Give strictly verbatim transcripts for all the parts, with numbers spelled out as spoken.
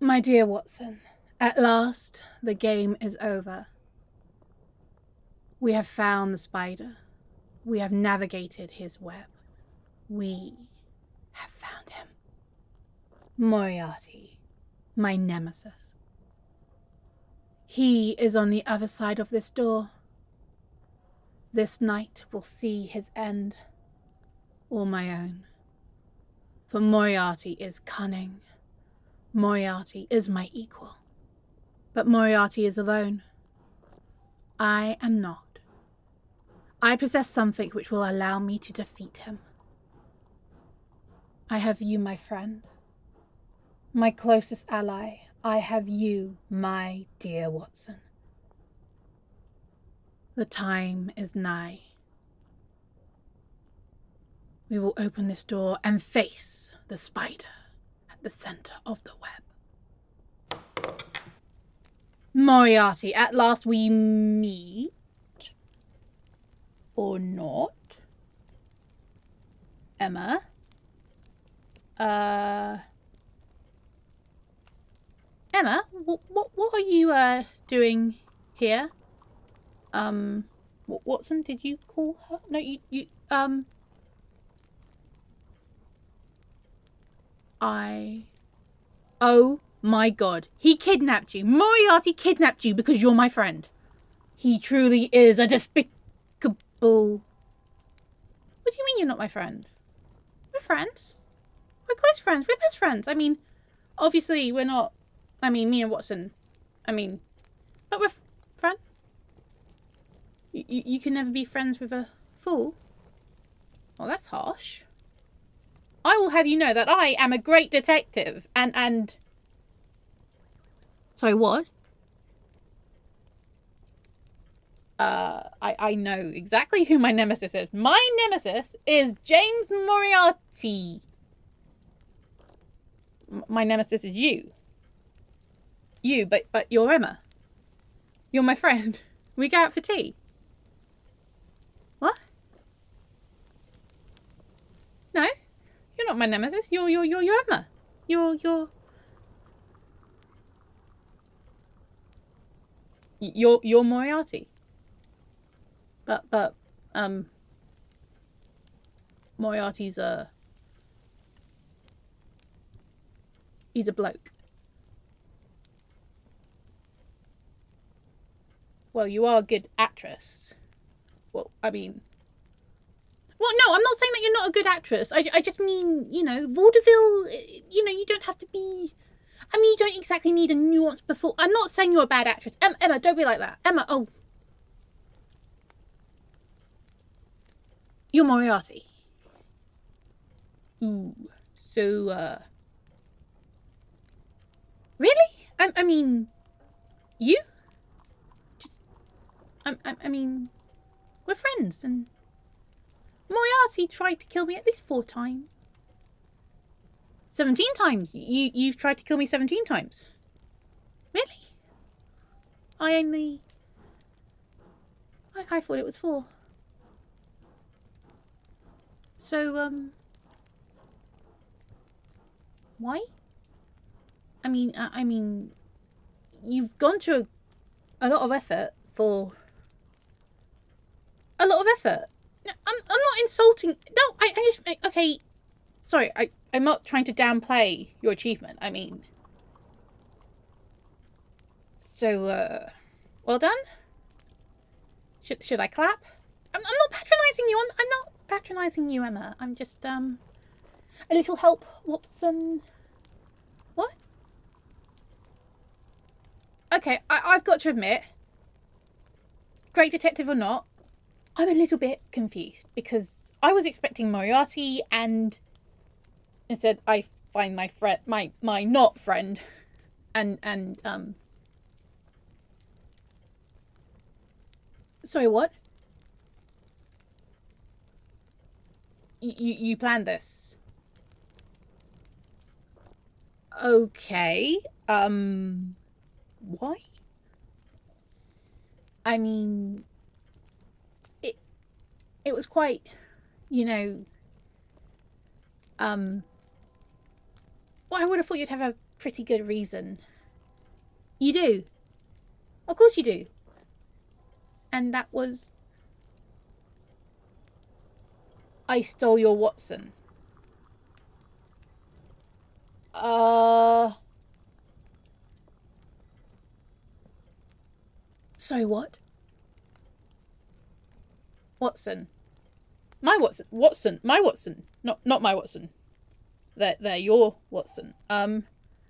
My dear Watson, at last the game is over. We have found the spider. We have navigated his web. We have found him. Moriarty, my nemesis. He is on the other side of this door. This night will see his end, or my own. For Moriarty is cunning. Moriarty is my equal. But Moriarty is alone. I am not. I possess something which will allow me to defeat him. I have you, my friend. My closest ally. I have you, my dear Watson. The time is nigh. We will open this door and face the spider at the center of the web. Moriarty, at last we meet. Or not. Emma? Uh... Emma, what, what, what are you, uh, doing here? Um, Watson, did you call her? No, you, you, um... I... Oh my god. He kidnapped you. Moriarty kidnapped you because you're my friend. He truly is a despicable... What do you mean you're not my friend? We're friends. We're close friends. We're best friends. I mean, obviously we're not... I mean, me and Watson. I mean... But we're friends. You, you, you can never be friends with a fool. Well, that's harsh. I will have you know that I am a great detective, and, and... Sorry, what? Uh, I, I know exactly who my nemesis is. My nemesis is James Moriarty. M- my nemesis is you. You, but, but you're Emma. You're my friend. We go out for tea. What? No? You're not my nemesis. You're you're you're you're Emma. You're you're you're you're Moriarty. But but um Moriarty's a he's a bloke. Well, you are a good actress. Well, I mean. Well, no, I'm not saying that you're not a good actress. I, I just mean, you know, vaudeville, you know, you don't have to be... I mean, you don't exactly need a nuance before... I'm not saying you're a bad actress. Emma, Emma, don't be like that. Emma, oh. You're Moriarty. Ooh. So, uh... Really? I, I mean... You? Just... I, I, I mean... We're friends, and... Moriarty tried to kill me at least four times. Seventeen times. You, you've tried to kill me seventeen times. Really? I only... I, I thought it was four. So, um... why? I mean, I, I mean... You've gone to a, a lot of effort for... A lot of effort. I'm, I'm not insulting... No, I, I just... Okay, sorry, I, I'm not trying to downplay your achievement. I mean... So, uh... Well done? Should, should I clap? I'm, I'm not patronising you. I'm, I'm not patronising you, Emma. I'm just, um... A little help, Watson. What? Okay, I, I've got to admit... Great detective or not, I'm a little bit confused because I was expecting Moriarty and instead I find my friend, my, my not friend and, and, um, sorry, what? You, you, you planned this? Okay, um, why? I mean... It was quite, you know, um, well, I would have thought you'd have a pretty good reason. You do. Of course you do. And that was... I stole your Watson. Uh... So what? Watson. My Watson. Watson. My Watson. Not not my Watson. They're, they're your Watson. Um...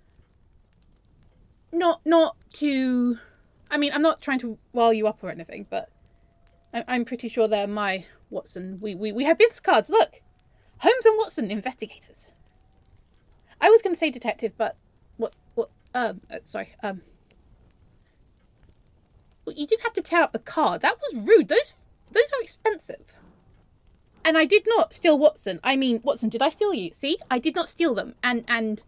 Not, not to... I mean, I'm not trying to rile you up or anything, but I, I'm pretty sure they're my Watson. We, we, we have business cards, look! Holmes and Watson, investigators. I was going to say detective, but... What, what, um, uh, sorry, um... Well, you didn't have to tear up the card. That was rude. Those, those are expensive. And I did not steal Watson. I mean, Watson, did I steal you? See? I did not steal them. And, and...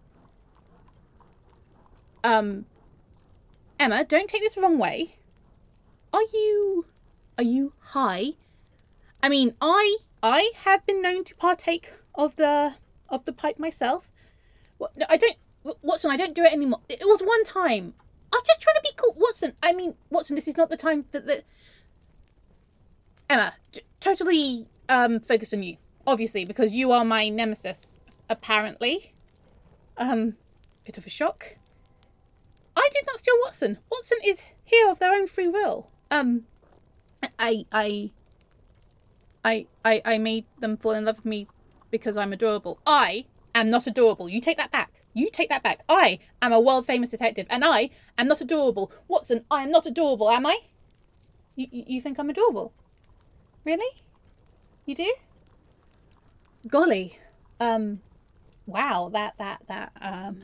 Um... Emma, don't take this the wrong way. Are you... Are you high? I mean, I... I have been known to partake of the... Of the pipe myself. What, no, I don't... Watson, I don't do it anymore. It was one time. I was just trying to be cool. Watson, I mean... Watson, this is not the time that... that... Emma, t- totally um, focus on you. Obviously, because you are my nemesis, apparently. Um, bit of a shock. I did not steal Watson. Watson is here of their own free will. Um, I, I, I, I, I made them fall in love with me because I'm adorable. I am not adorable. You take that back. You take that back. I am a world famous detective, and I am not adorable. Watson, I am not adorable, am I? You, you, you think I'm adorable? Really? You do? Golly. Um, wow. That, that, that, um...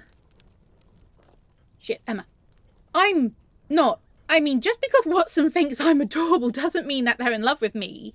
Shit, Emma. I'm not. I mean, just because Watson thinks I'm adorable doesn't mean that they're in love with me.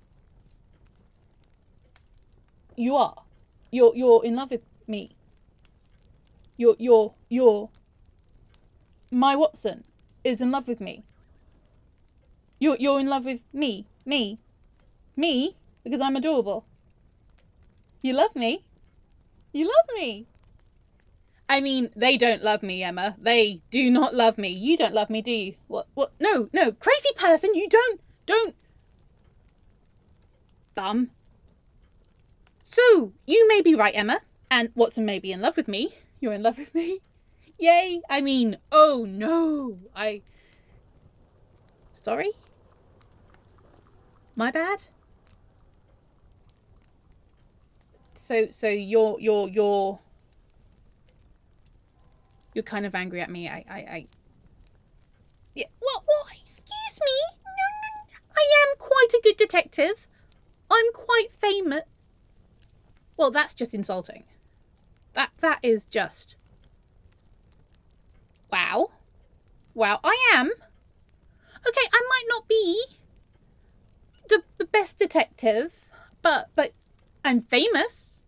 You are. You're you're in love with me. You're you're you're my Watson is in love with me. You're you're in love with me. Me. Me because I'm adorable. You love me. You love me. I mean, they don't love me, Emma. They do not love me. You don't love me, do you? What? What? No, no. Crazy person, you don't, don't. Bum. So, you may be right, Emma. And Watson may be in love with me. You're in love with me. Yay. I mean, oh no. I... Sorry? My bad? So, so you're, you're, you're... You're kind of angry at me. I, I, I... Yeah. What? What? Excuse me? No, no. I am quite a good detective. I'm quite famous. Well, that's just insulting. That, that is just... Wow. Wow, I am. Okay, I might not be the, the best detective, but, but I'm famous.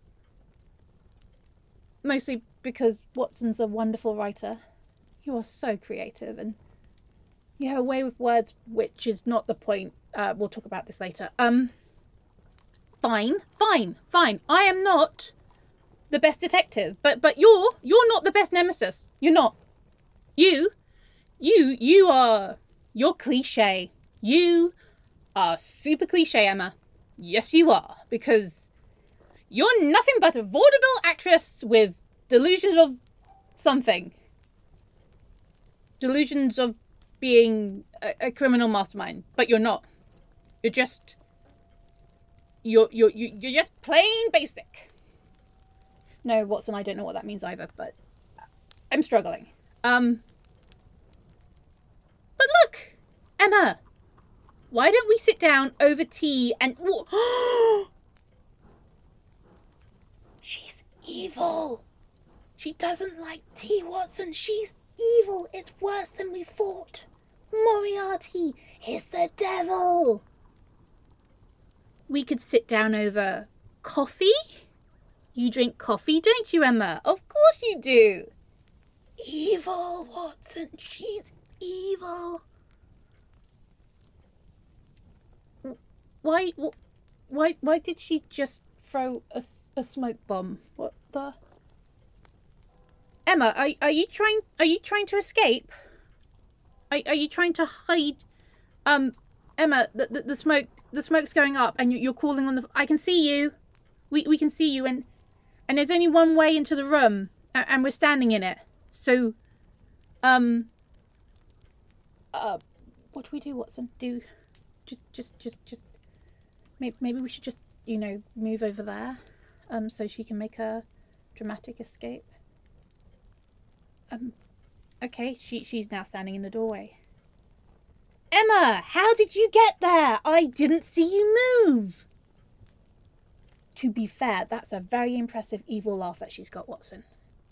Mostly because Watson's a wonderful writer. You are so creative and you have a way with words, which is not the point. Uh, we'll talk about this later. Um, fine, fine, fine. I am not the best detective, but but you're you're not the best nemesis. You're not. You, you, you are. You're cliche. You are super cliche, Emma. Yes, you are, because you're nothing but a vaudeville actress with delusions of something. Delusions of being a, a criminal mastermind. But you're not. You're just... You're, you're, you're just plain basic. No, Watson, I don't know what that means either, but... I'm struggling. Um... But look! Emma! Why don't we sit down over tea and... She's evil! She doesn't like tea, Watson. She's evil. It's worse than we thought. Moriarty is the devil. We could sit down over coffee? You drink coffee, don't you, Emma? Of course you do. Evil, Watson. She's evil. Why, why, why did she just throw a, a smoke bomb? What the... Emma, are are you trying are you trying to escape? Are are you trying to hide? Um, Emma, the the, the smoke the smoke's going up, and you're calling on the. I can see you. We we can see you, and and there's only one way into the room, and we're standing in it. So, um, uh, what do we do, Watson? Do just just just just maybe maybe we should just you know move over there, um, so she can make a dramatic escape. Um, okay, she she's now standing in the doorway. Emma, how did you get there? I didn't see you move. To be fair, that's a very impressive evil laugh that she's got, Watson.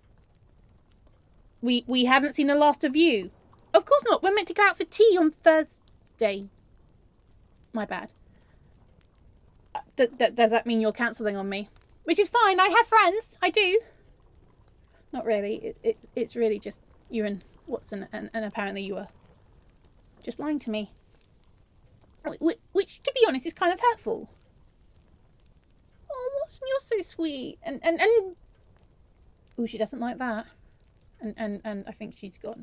We we haven't seen the last of you. Of course not. We're meant to go out for tea on Thursday. My bad. Uh, d- d- does that mean you're cancelling on me? Which is fine. I have friends. I do. Not really. It, it's it's really just you and Watson, and, and apparently you were just lying to me. Which, which, to be honest, is kind of hurtful. Oh, Watson, you're so sweet. And, and, and... Ooh, she doesn't like that. And, and, and I think she's gone.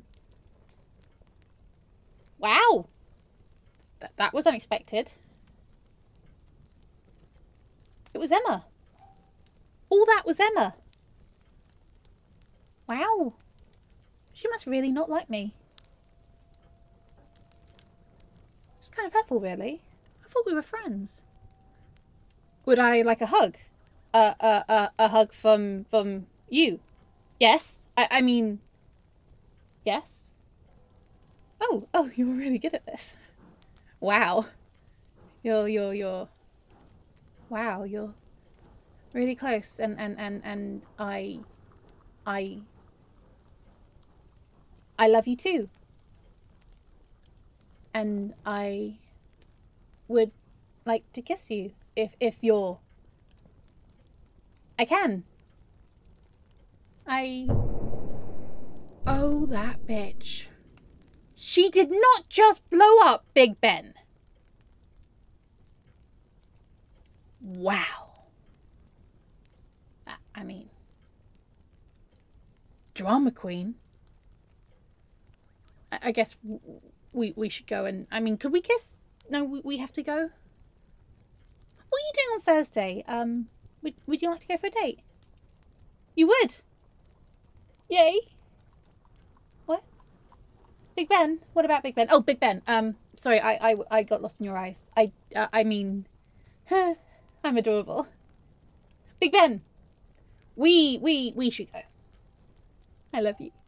Wow! That, that was unexpected. It was Emma. All that was Emma. Wow. She must really not like me. It's kind of hurtful, really. I thought we were friends. Would I like a hug? Uh, uh, uh, a hug from, from you? Yes. I, I mean, yes. Oh, oh, you're really good at this. Wow. You're, you're, you're, wow, you're really close. And, and, and, and I, I, I love you too. And I would like to kiss you. If if you're... I can. I... Oh, that bitch. She did not just blow up Big Ben. Wow. I, I mean... Drama queen. I, I guess we, we should go and... I mean, could we kiss? No, we, we have to go. What are you doing on Thursday? Um, would, would you like to go for a date? You would? Yay. What? Big Ben? What about Big Ben? Oh, Big Ben. Um, sorry, I, I, I got lost in your eyes. I, uh, I mean, I'm adorable. Big Ben. We, we, we should go. I love you.